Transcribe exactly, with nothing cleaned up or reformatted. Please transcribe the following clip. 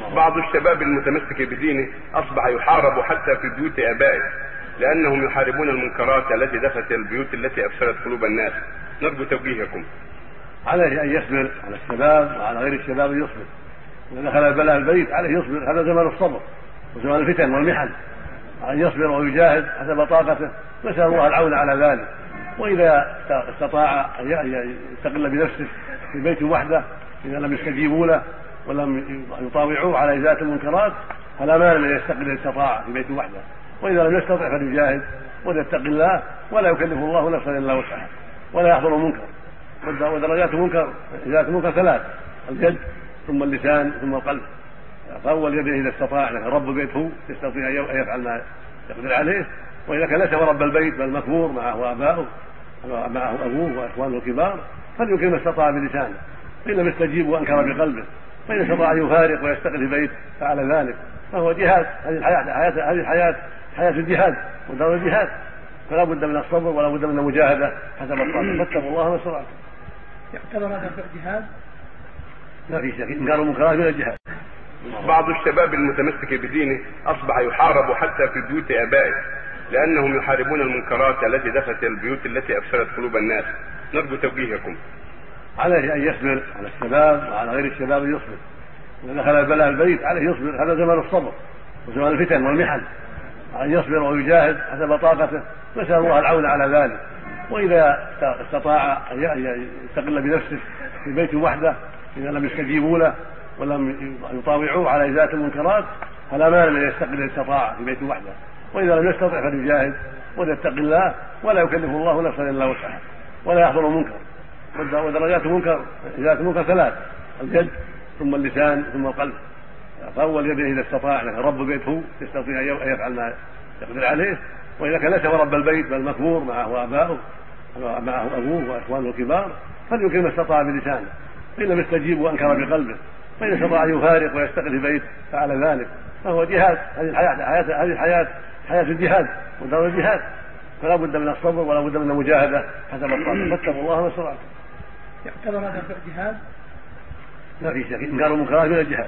بعض الشباب المتمسك بدينه أصبح يحارب حتى في بيوت آبائه لأنهم يحاربون المنكرات التي دخلت البيوت التي أفسدت قلوب الناس. نرجو توجيهكم. عليه أن يصبر على الشباب وعلى غير الشباب يصبر. إذا دخل البلاء البيت عليه يصبر، هذا زمان الصبر وزمان الفتن والمحن، أن يصبر ويجاهد حسب طاقته، نسأل الله العون على ذلك. وإذا استطاع أن يستقل بنفسه في بيت وحده إذا لم يستجيبوا له ولم يطاوعوه على إزالة المنكرات فلا مانع من يستقل إن استطاع في بيت وحده، وإذا لم يستطع فليجاهد وليتق الله ولا يكلف الله نفسا إلا وسعها ولا يحضر المنكر. ودرجات المنكر إزالة المنكر ثلاث: اليد ثم اللسان ثم القلب. فأول يده إذا استطاع لكن رب بيته يستطيع أن يفعل ما يقدر عليه، وإذا كان ليس رب البيت بل مكبور معه آباؤه معه أبوه وإخوانه الكبار فليمكن ما استطاع بلسانه، فإن لم يستجيب وأنكر بقلبه، فإن استطاع أن يفارق ويستقل في بيت فعل ذلك، فهو جهاد. هذه الحياة هذه الحياة حياة الجهاد ودار الجهاد، فلا بد من الصبر ولا بد من المجاهدة حسب الطاقة. فاتقوا الله ما استطعتم. يعتبر هذا الجهاد؟ ما في شك، إنكار المنكرات من الجهاد. بعض الشباب المتمسك بدينه أصبح يحارب حتى في بيوت آبائه لأنهم يحاربون المنكرات التي دخلت البيوت التي أفسدت قلوب الناس. نرجو توجيهكم. عليه أن يصبر على الشباب وعلى غير الشباب يصبر. إذا دخل البلاء البيت عليه يصبر، هذا زمان الصبر وزمان الفتن والمحن، أن يصبر ويجاهد حسب طاقته، نسأل الله العون على ذلك. وإذا استطاع أن يستقل بنفسه في بيت وحده إذا لم يستجيبوا له ولم يطاوعوه على إزالة المنكرات فلا مانع من يستقل إن استطاع في بيت وحده، وإذا لم يستطع فليجاهد وليتق الله ولا يكلف الله نفسا إلا وسعها ولا يحضر المنكر. ودرجات المنكر إزالة المنكر ثلاث: اليد ثم اللسان ثم القلب. فأول يده إذا استطاع لكن رب بيته يستطيع أن يفعل ما يقدر عليه، وإذا كان ليس رب البيت بل مكبور معه آباؤه معه أبوه وإخوانه الكبار فليمكن ما استطاع بلسانه، فإن لم يستجيب وأنكر بقلبه، فإن استطاع أن يفارق ويستقل في بيت فعل ذلك، فهو جهاد. هذه الحياة هذه الحياة حياة الجهاد ودار الجهاد، فلا بد من الصبر ولا بد من المجاهدة حسب الطاقة. فاتقوا الله ما استطعتم. يعتبر هذا الجهاد؟ ما في شك، إنكار المنكرات من الجهاد.